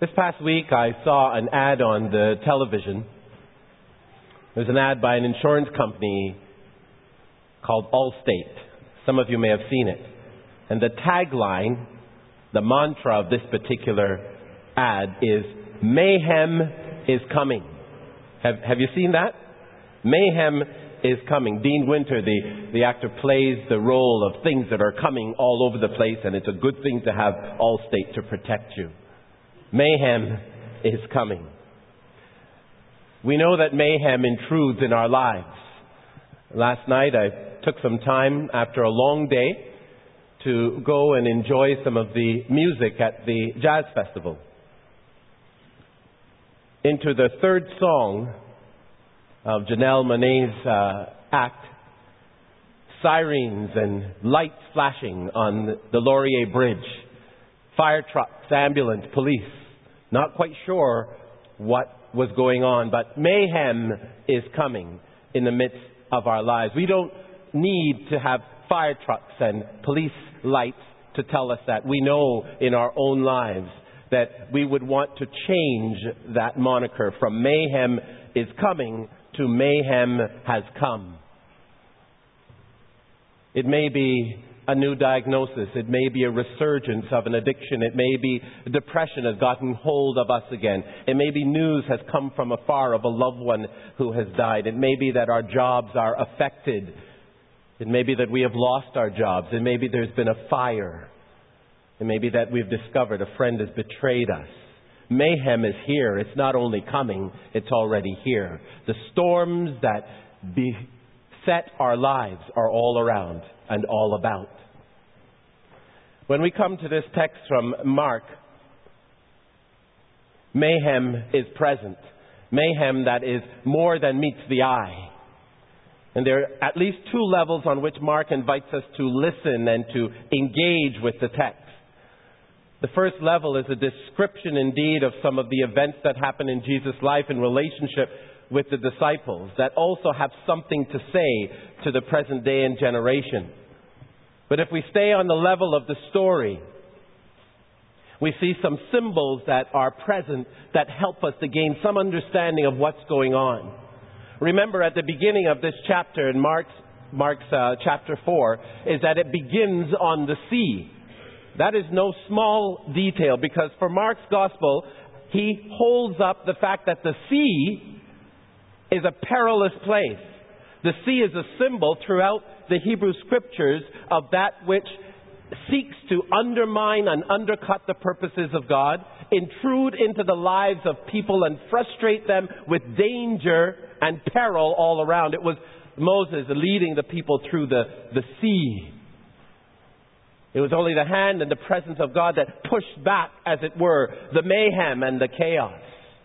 This past week, I saw an ad on the television. It was an ad by an insurance company called Allstate. Some of you may have seen it. And the tagline, the mantra of this particular ad is, "Mayhem is coming." Have you seen that? Mayhem is coming. Dean Winter, the actor, plays the role of things that are coming all over the place, and it's a good thing to have Allstate to protect you. Mayhem is coming. We know that mayhem intrudes in our lives. Last night I took some time after a long day to go and enjoy some of the music at the Jazz Festival. Into the third song of Janelle Monáe's act, sirens and lights flashing on the Laurier Bridge, fire trucks, ambulance, police. Not quite sure what was going on, but mayhem is coming in the midst of our lives. We don't need to have fire trucks and police lights to tell us that. We know in our own lives that we would want to change that moniker from mayhem is coming to mayhem has come. It may be a new diagnosis. It may be a resurgence of an addiction. It may be depression has gotten hold of us again. It may be news has come from afar of a loved one who has died. It may be that our jobs are affected. It may be that we have lost our jobs. It may be there's been a fire. It may be that we've discovered a friend has betrayed us. Mayhem is here. It's not only coming, it's already here. The storms that beset our lives are all around and all about. When we come to this text from Mark, mayhem is present. Mayhem that is more than meets the eye. And there are at least two levels on which Mark invites us to listen and to engage with the text. The first level is a description indeed of some of the events that happen in Jesus' life in relationship with the disciples that also have something to say to the present day and generation. But if we stay on the level of the story, we see some symbols that are present that help us to gain some understanding of what's going on. Remember at the beginning of this chapter in Mark's chapter 4 is that it begins on the sea. That is no small detail because for Mark's gospel, he holds up the fact that the sea is a perilous place. The sea is a symbol throughout the Hebrew scriptures of that which seeks to undermine and undercut the purposes of God, intrude into the lives of people and frustrate them with danger and peril all around. It was Moses leading the people through the sea. It was only the hand and the presence of God that pushed back, as it were, the mayhem and the chaos.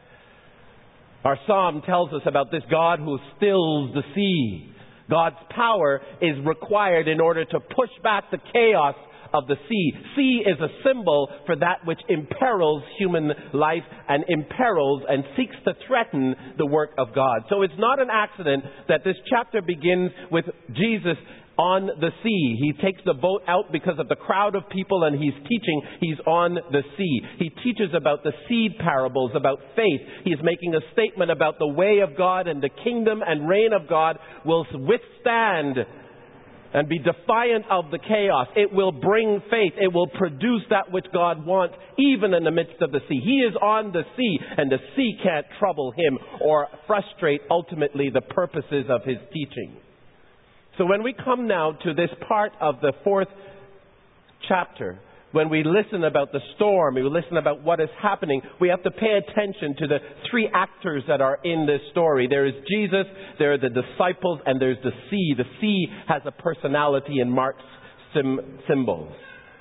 Our psalm tells us about this God who stills the sea. God's power is required in order to push back the chaos of the sea. Sea is a symbol for that which imperils human life and imperils and seeks to threaten the work of God. So it's not an accident that this chapter begins with Jesus on the sea. He takes the boat out because of the crowd of people and he's teaching. He's on the sea. He teaches about the seed parables, about faith. He's making a statement about the way of God and the kingdom and reign of God will withstand and be defiant of the chaos. It will bring faith. It will produce that which God wants even in the midst of the sea. He is on the sea and the sea can't trouble him or frustrate ultimately the purposes of his teaching. So when we come now to this part of the 4th chapter, when we listen about the storm, we listen about what is happening, we have to pay attention to the three actors that are in this story. There is Jesus, there are the disciples, and there's the sea. The sea has a personality in Mark's symbols.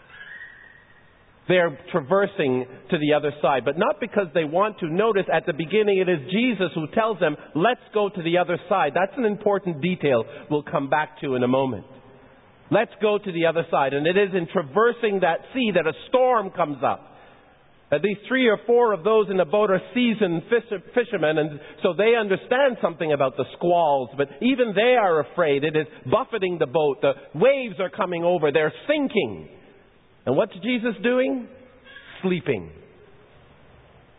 They're traversing to the other side, but not because they want to. Notice at the beginning it is Jesus who tells them, let's go to the other side. That's an important detail we'll come back to in a moment. Let's go to the other side. And it is in traversing that sea that a storm comes up. At least 3 or 4 of those in the boat are seasoned fishermen, and so they understand something about the squalls, but even they are afraid. It is buffeting the boat. The waves are coming over. They're sinking. And what's Jesus doing? Sleeping.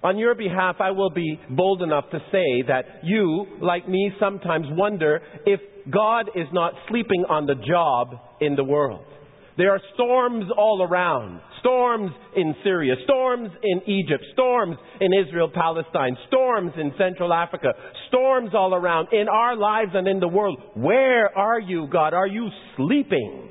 On your behalf, I will be bold enough to say that you, like me, sometimes wonder if God is not sleeping on the job in the world. There are storms all around. Storms in Syria, storms in Egypt, storms in Israel, Palestine, storms in Central Africa, storms all around in our lives and in the world. Where are you, God? Are you sleeping?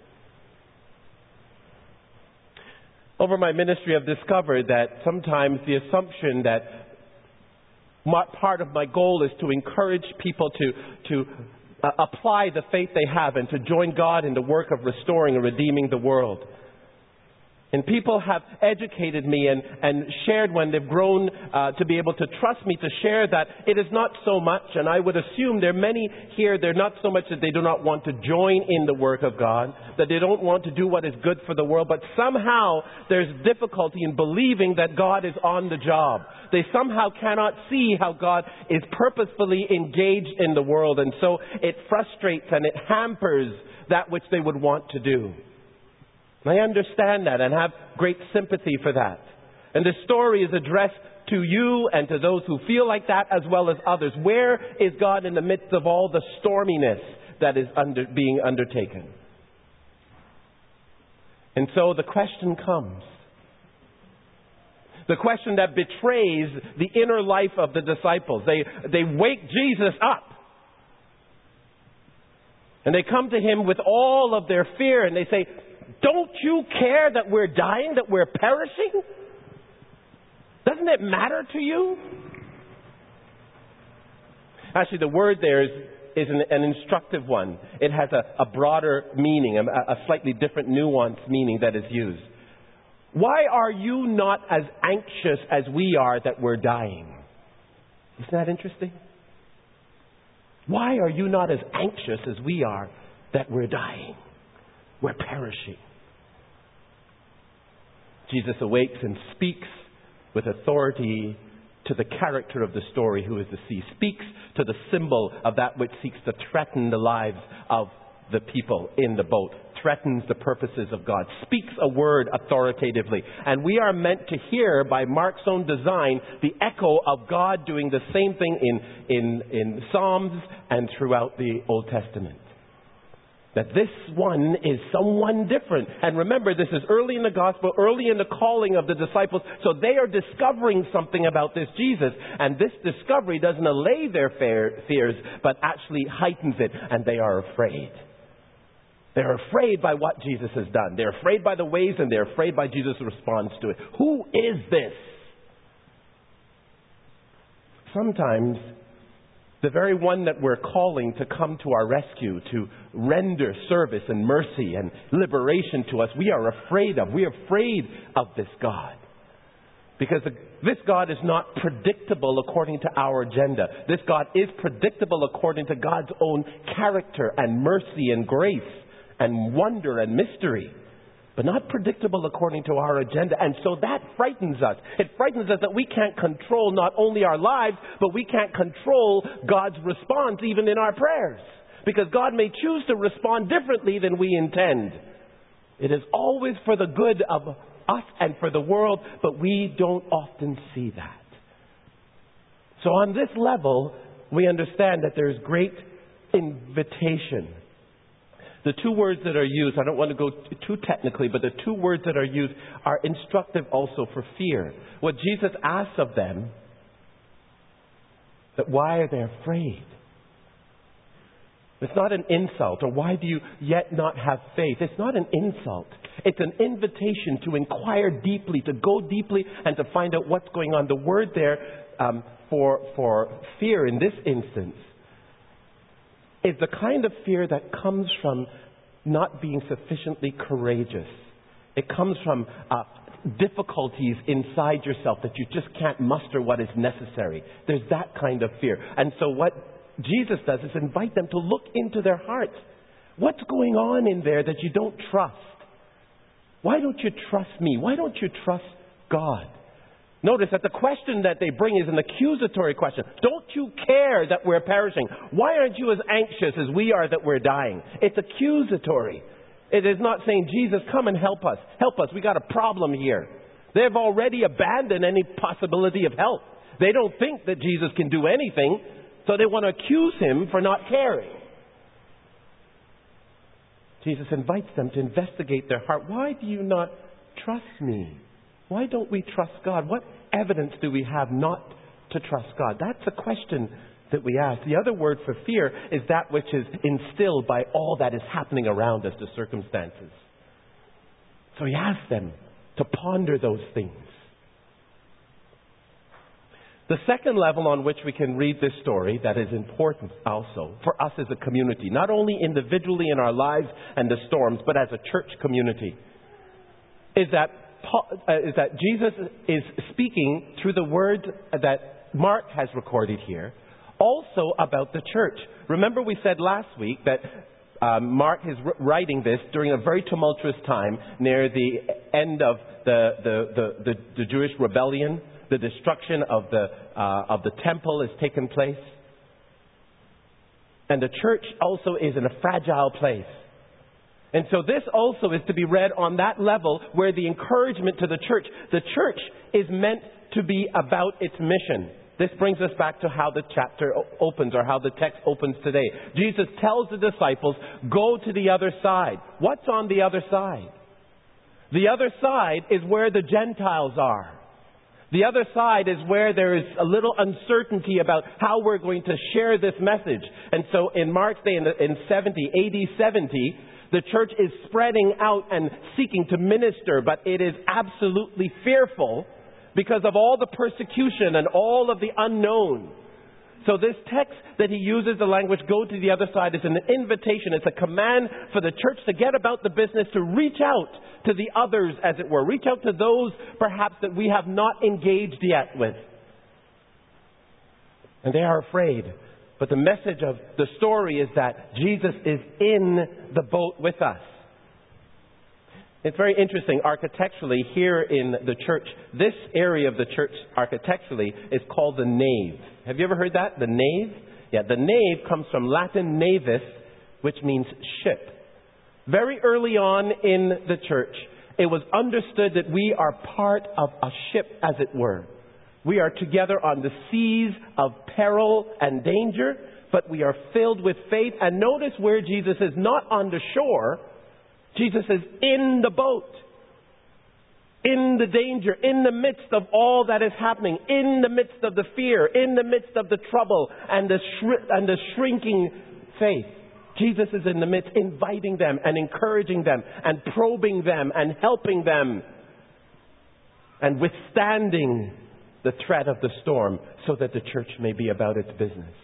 Over my ministry, I've discovered that sometimes the assumption that part of my goal is to encourage people to apply the faith they have and to join God in the work of restoring and redeeming the world. And people have educated me and shared when they've grown to be able to trust me to share that it is not so much, and I would assume there are many here, they're not so much that they do not want to join in the work of God, that they don't want to do what is good for the world, but somehow there's difficulty in believing that God is on the job. They somehow cannot see how God is purposefully engaged in the world, and so it frustrates and it hampers that which they would want to do. I understand that and have great sympathy for that. And this story is addressed to you and to those who feel like that as well as others. Where is God in the midst of all the storminess that is being undertaken? And so the question comes. The question that betrays the inner life of the disciples. They wake Jesus up. And they come to him with all of their fear and they say, don't you care that we're dying, that we're perishing? Doesn't it matter to you? Actually, the word there is an instructive one. It has a broader meaning, a slightly different nuanced meaning that is used. Why are you not as anxious as we are that we're dying? Isn't that interesting? Why are you not as anxious as we are that we're dying? We're perishing. Jesus awakes and speaks with authority to the character of the story, who is the sea. Speaks to the symbol of that which seeks to threaten the lives of the people in the boat. Threatens the purposes of God. Speaks a word authoritatively. And we are meant to hear, by Mark's own design, the echo of God doing the same thing in Psalms and throughout the Old Testament. That this one is someone different. And remember, this is early in the gospel, early in the calling of the disciples. So they are discovering something about this Jesus. And this discovery doesn't allay their fears, but actually heightens it. And they are afraid. They're afraid by what Jesus has done. They're afraid by the ways, and they're afraid by Jesus' response to it. Who is this? Sometimes the very one that we're calling to come to our rescue, to render service and mercy and liberation to us, we are afraid of. We are afraid of this God. Because this God is not predictable according to our agenda. This God is predictable according to God's own character and mercy and grace and wonder and mystery. But not predictable according to our agenda. And so that frightens us. It frightens us that we can't control not only our lives, but we can't control God's response even in our prayers. Because God may choose to respond differently than we intend. It is always for the good of us and for the world, but we don't often see that. So on this level, we understand that there's great invitation. The two words that are used, I don't want to go too technically, but the two words that are used are instructive also for fear. What Jesus asks of them, that why are they afraid? It's not an insult, or why do you yet not have faith? It's not an insult. It's an invitation to inquire deeply, to go deeply, and to find out what's going on. The word there for fear in this instance is the kind of fear that comes from not being sufficiently courageous. It comes from difficulties inside yourself that you just can't muster what is necessary. There's that kind of fear. And so what Jesus does is invite them to look into their hearts. What's going on in there that you don't trust? Why don't you trust me? Why don't you trust God? Notice that the question that they bring is an accusatory question. Don't you care that we're perishing? Why aren't you as anxious as we are that we're dying? It's accusatory. It is not saying, Jesus, come and help us. Help us. We got a problem here. They've already abandoned any possibility of help. They don't think that Jesus can do anything, so they want to accuse him for not caring. Jesus invites them to investigate their heart. Why do you not trust me? Why don't we trust God? What evidence do we have not to trust God? That's a question that we ask. The other word for fear is that which is instilled by all that is happening around us, the circumstances. So he asks them to ponder those things. The second level on which we can read this story that is important also for us as a community, not only individually in our lives and the storms, but as a church community, is that Jesus is speaking through the words that Mark has recorded here, also about the church. Remember we said last week that Mark is writing this during a very tumultuous time near the end of the Jewish rebellion. The destruction of the temple has taken place. And the church also is in a fragile place. And so this also is to be read on that level where the encouragement to the church is meant to be about its mission. This brings us back to how the chapter opens, or how the text opens today. Jesus tells the disciples, go to the other side. What's on the other side? The other side is where the Gentiles are. The other side is where there is a little uncertainty about how we're going to share this message. And so in Mark's day, in AD 70, the church is spreading out and seeking to minister, but it is absolutely fearful because of all the persecution and all of the unknown. So this text that he uses, the language, go to the other side, is an invitation. It's a command for the church to get about the business, to reach out to the others, as it were. Reach out to those, perhaps, that we have not engaged yet with. And they are afraid. But the message of the story is that Jesus is in the boat with us. It's very interesting, architecturally, here in the church, this area of the church, architecturally, is called the nave. Have you ever heard that? The nave? Yeah, the nave comes from Latin navis, which means ship. Very early on in the church, it was understood that we are part of a ship, as it were. We are together on the seas of peril and danger, but we are filled with faith. And notice where Jesus is not on the shore. Jesus is in the boat, in the danger, in the midst of all that is happening, in the midst of the fear, in the midst of the trouble and the shrinking faith. Jesus is in the midst, inviting them and encouraging them and probing them and helping them and withstanding the threat of the storm so that the church may be about its business.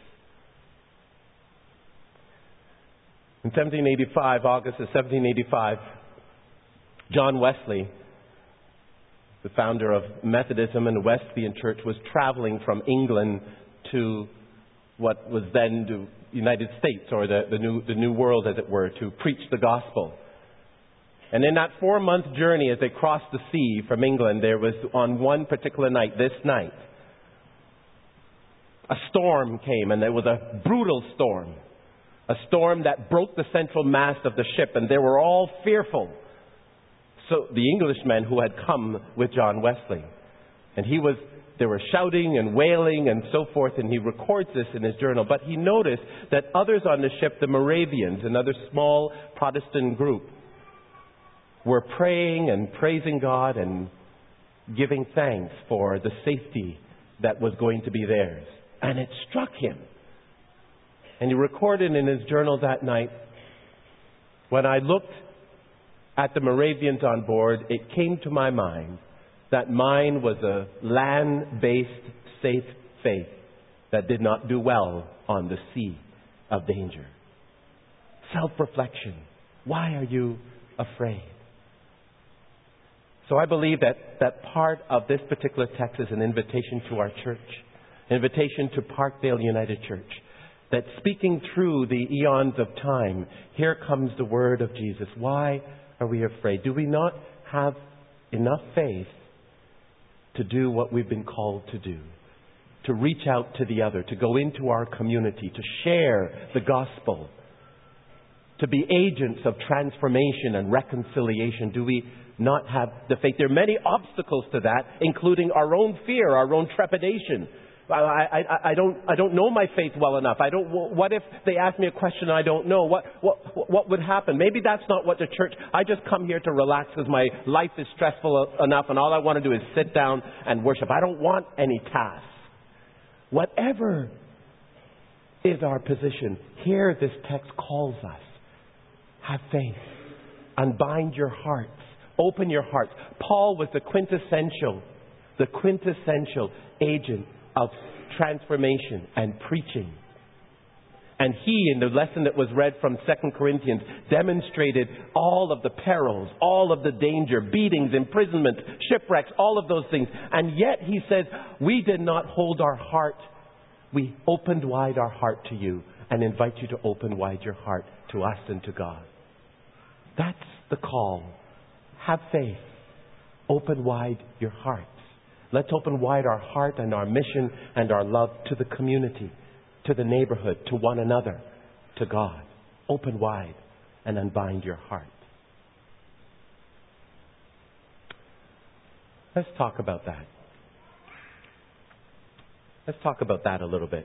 In 1785, August of 1785, John Wesley, the founder of Methodism and the Wesleyan Church, was traveling from England to what was then the United States, or the New World, as it were, to preach the gospel. And in that 4-month journey, as they crossed the sea from England, there was, on one particular night, this night, a storm came, and there was a brutal storm. A storm that broke the central mast of the ship, and they were all fearful. So the Englishmen who had come with John Wesley, and they were shouting and wailing and so forth, and he records this in his journal. But he noticed that others on the ship, the Moravians, another small Protestant group, were praying and praising God and giving thanks for the safety that was going to be theirs. And it struck him. And he recorded in his journal that night, when I looked at the Moravians on board, it came to my mind that mine was a land-based, safe faith that did not do well on the sea of danger. Self-reflection. Why are you afraid? So I believe that part of this particular text is an invitation to our church, an invitation to Parkdale United Church. That speaking through the eons of time, here comes the word of Jesus. Why are we afraid? Do we not have enough faith to do what we've been called to do? To reach out to the other, to go into our community, to share the gospel, to be agents of transformation and reconciliation? Do we not have the faith? There are many obstacles to that, including our own fear, our own trepidation. I don't know my faith well enough. What if they ask me a question I don't know? What would happen? Maybe that's not what the church. I just come here to relax because my life is stressful enough, and all I want to do is sit down and worship. I don't want any tasks. Whatever is our position, here this text calls us. Have faith. Unbind your hearts. Open your hearts. Paul was the quintessential agent of transformation and preaching. And he, in the lesson that was read from 2 Corinthians, demonstrated all of the perils, all of the danger, beatings, imprisonment, shipwrecks, all of those things. And yet he says, we did not hold our heart. We opened wide our heart to you and invite you to open wide your heart to us and to God. That's the call. Have faith. Open wide your hearts. Let's open wide our heart and our mission and our love to the community, to the neighborhood, to one another, to God. Open wide and unbind your heart. Let's talk about that. Let's talk about that a little bit.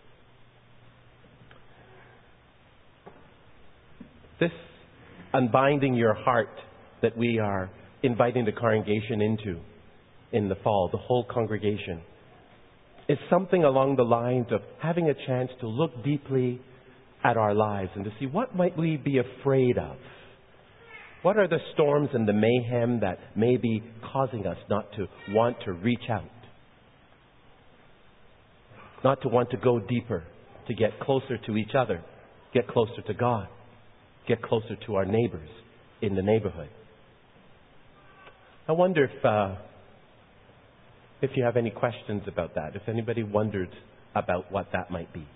This unbinding your heart that we are inviting the congregation into in the fall, the whole congregation, is something along the lines of having a chance to look deeply at our lives and to see what might we be afraid of. What are the storms and the mayhem that may be causing us not to want to reach out, not to want to go deeper, to get closer to each other, get closer to God, get closer to our neighbors in the neighborhood. I wonder if you have any questions about that, if anybody wondered about what that might be.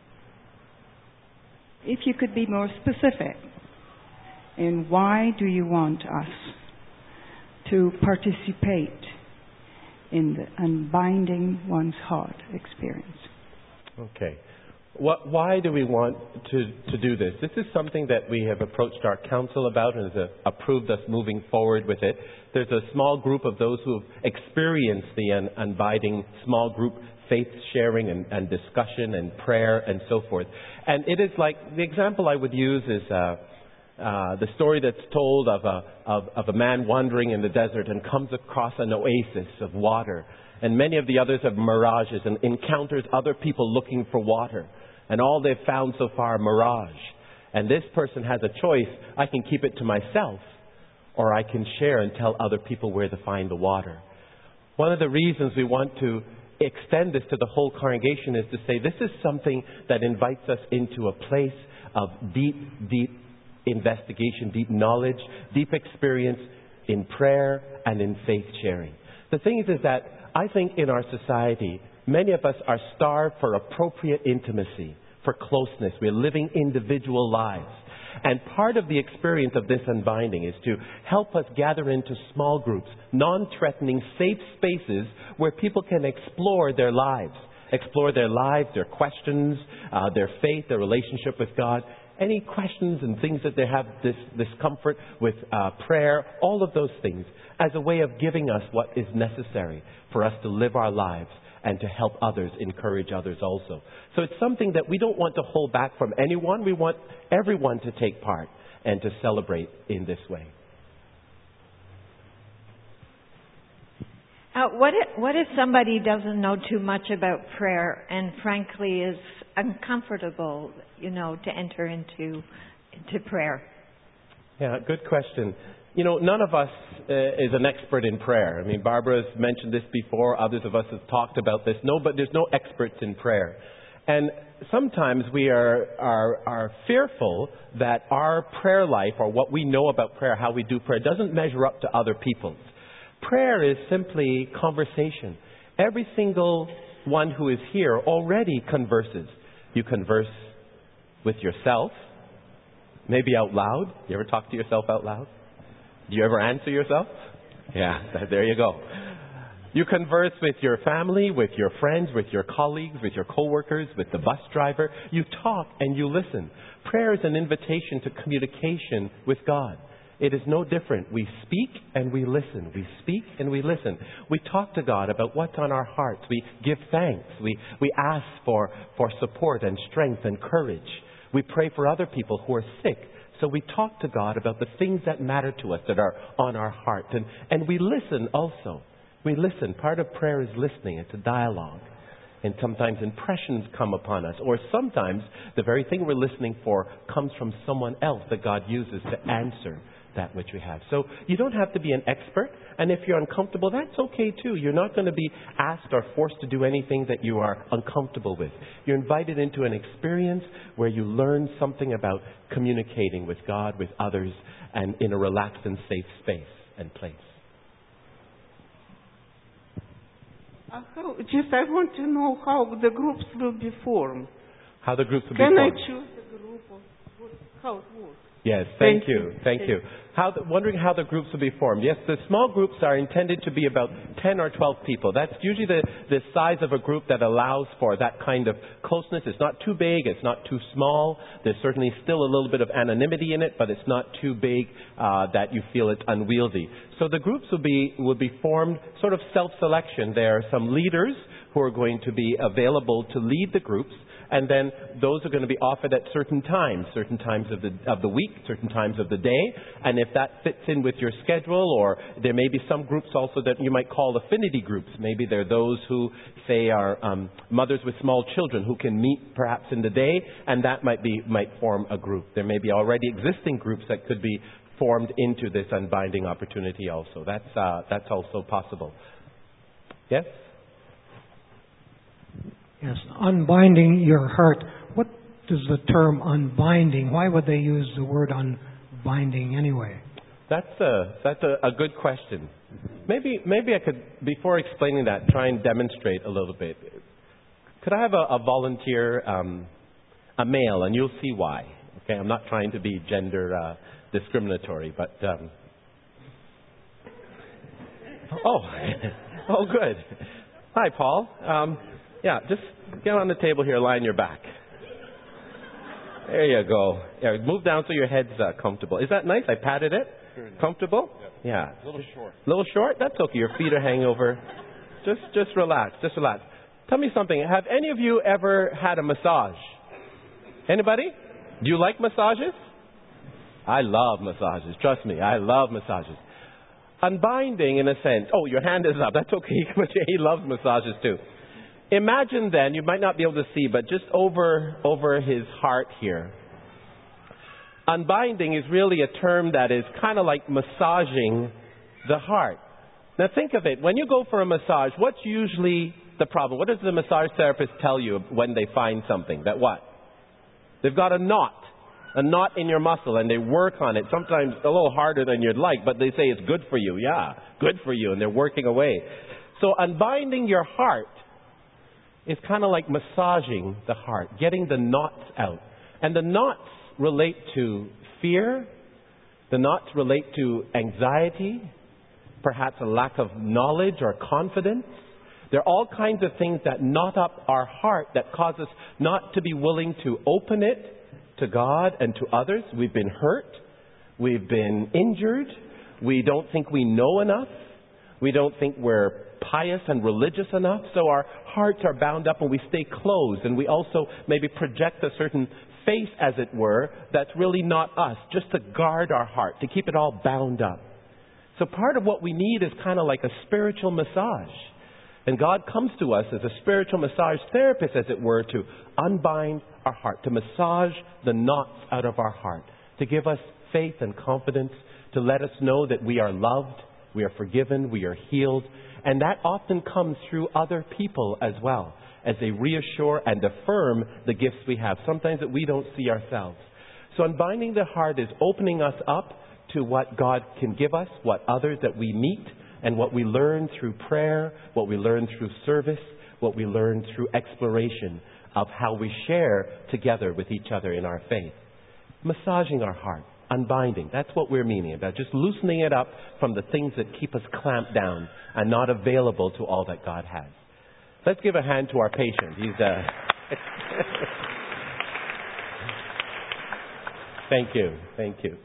If you could be more specific in why do you want us to participate in the unbinding one's heart experience? Okay. Why do we want to do this? This is something that we have approached our council about and has approved us moving forward with it. There's a small group of those who have experienced the unbinding small group faith sharing and discussion and prayer and so forth. And it is like, the example I would use is the story that's told of a man wandering in the desert and comes across an oasis of water. And many of the others have mirages and encounters other people looking for water. And all they've found so far, mirage. And this person has a choice. I can keep it to myself, or I can share and tell other people where to find the water. One of the reasons we want to extend this to the whole congregation is to say this is something that invites us into a place of deep investigation, deep knowledge, deep experience in prayer and in faith sharing. The thing is that I think in our society, many of us are starved for appropriate intimacy, for closeness. We're living individual lives. And part of the experience of this unbinding is to help us gather into small groups, non-threatening, safe spaces where people can explore their lives, their questions, their faith, their relationship with God. Any questions and things that they have discomfort with prayer, all of those things, as a way of giving us what is necessary for us to live our lives and to help others, encourage others also. So it's something that we don't want to hold back from anyone. We want everyone to take part and to celebrate in this way. What if somebody doesn't know too much about prayer and frankly is uncomfortable, to enter into prayer? Yeah, good question. None of us is an expert in prayer. I mean, Barbara's mentioned this before. Others of us have talked about this. But there's no experts in prayer. And sometimes we are fearful that our prayer life or what we know about prayer, how we do prayer, doesn't measure up to other people's. Prayer is simply conversation. Every single one who is here already converses. You converse with yourself, maybe out loud. You ever talk to yourself out loud? Do you ever answer yourself? Yeah, there you go. You converse with your family, with your friends, with your colleagues, with your coworkers, with the bus driver. You talk and you listen. Prayer is an invitation to communication with God. It is no different. We speak and we listen. We speak and we listen. We talk to God about what's on our hearts. We give thanks. We ask for support and strength and courage. We pray for other people who are sick. So we talk to God about the things that matter to us, that are on our heart. And we listen also. We listen. Part of prayer is listening. It's a dialogue. And sometimes impressions come upon us. Or sometimes the very thing we're listening for comes from someone else that God uses to answer that which we have. So you don't have to be an expert. And if you're uncomfortable, that's okay too. You're not going to be asked or forced to do anything that you are uncomfortable with. You're invited into an experience where you learn something about communicating with God, with others, and in a relaxed and safe space and place. I want to know how the groups will be formed. How the groups will be formed. Can I choose the group? How it works? Yes, thank you. Wondering how the groups will be formed. Yes, the small groups are intended to be about 10 or 12 people. That's usually the size of a group that allows for that kind of closeness. It's not too big, it's not too small. There's certainly still a little bit of anonymity in it, but it's not too big that you feel it's unwieldy. So the groups will be formed sort of self-selection. There are some leaders who are going to be available to lead the groups. And then those are going to be offered at certain times of the week, certain times of the day. And if that fits in with your schedule, or there may be some groups also that you might call affinity groups. Maybe they're those who, say, are mothers with small children who can meet perhaps in the day, and that might form a group. There may be already existing groups that could be formed into this unbinding opportunity also. That's also possible. Yes? Yes, unbinding your heart. What is the term unbinding? Why would they use the word unbinding anyway? That's a good question. Maybe I could, before explaining that, try and demonstrate a little bit. Could I have a volunteer, a male, and you'll see why. Okay, I'm not trying to be gender discriminatory, but oh, good. Hi, Paul. Yeah, just get on the table here, lie on your back. There you go. Yeah, move down so your head's comfortable. Is that nice? I patted it? Comfortable? Yeah. A little short. A little short? That's okay. Your feet are hanging over. Just relax. Just relax. Tell me something. Have any of you ever had a massage? Anybody? Do you like massages? I love massages. Trust me, I love massages. Unbinding, in a sense. Oh, your hand is up. That's okay. But he loves massages too. Imagine then, you might not be able to see, but just over his heart here. Unbinding is really a term that is kind of like massaging the heart. Now think of it. When you go for a massage, what's usually the problem? What does the massage therapist tell you when they find something? That what? They've got a knot in your muscle, and they work on it, sometimes a little harder than you'd like, but they say it's good for you. Yeah, good for you, and they're working away. So unbinding your heart is kind of like massaging the heart, getting the knots out. And the knots relate to fear. The knots relate to anxiety, perhaps a lack of knowledge or confidence. There are all kinds of things that knot up our heart that cause us not to be willing to open it to God and to others. We've been hurt. We've been injured. We don't think we know enough. We don't think we're pious and religious enough. So our hearts are bound up and we stay closed. And we also maybe project a certain face, as it were, that's really not us, just to guard our heart, to keep it all bound up. So part of what we need is kind of like a spiritual massage. And God comes to us as a spiritual massage therapist, as it were, to unbind our heart, to massage the knots out of our heart, to give us faith and confidence, to let us know that we are loved, we are forgiven, we are healed. And that often comes through other people as well, as they reassure and affirm the gifts we have, sometimes that we don't see ourselves. So unbinding the heart is opening us up to what God can give us, what others that we meet, and what we learn through prayer, what we learn through service, what we learn through exploration of how we share together with each other in our faith. Massaging our heart. Unbinding. That's what we're meaning about. Just loosening it up from the things that keep us clamped down and not available to all that God has. Let's give a hand to our patient. He's Thank you. Thank you.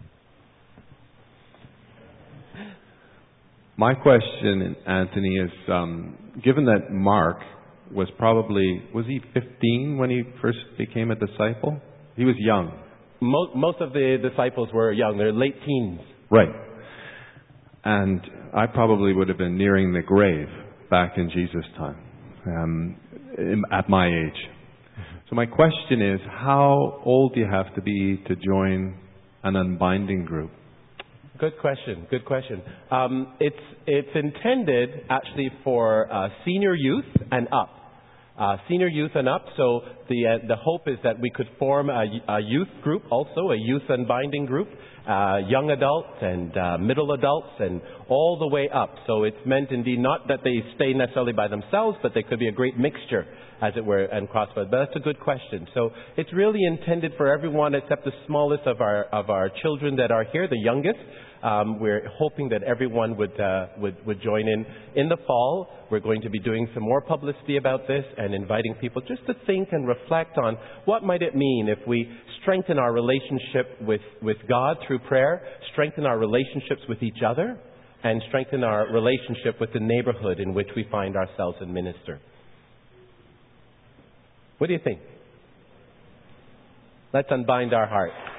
My question, Anthony, is given that Mark was he 15 when he first became a disciple? He was young. Most of the disciples were young. They're late teens. Right. And I probably would have been nearing the grave back in Jesus' time, at my age. So my question is, how old do you have to be to join an unbinding group? Good question. Good question. It's intended actually for senior youth and up. Senior youth and up. So the hope is that we could form a youth group also, a youth unbinding group, young adults and middle adults and all the way up. So it's meant indeed not that they stay necessarily by themselves, but they could be a great mixture, as it were, and crossroads. But that's a good question. So it's really intended for everyone except the smallest of our children that are here, the youngest. We're hoping that everyone would join in the fall. We're going to be doing some more publicity about this and inviting people just to think and reflect on what might it mean if we strengthen our relationship with God through prayer, strengthen our relationships with each other, and strengthen our relationship with the neighborhood in which we find ourselves and minister. What do you think? Let's unbind our hearts.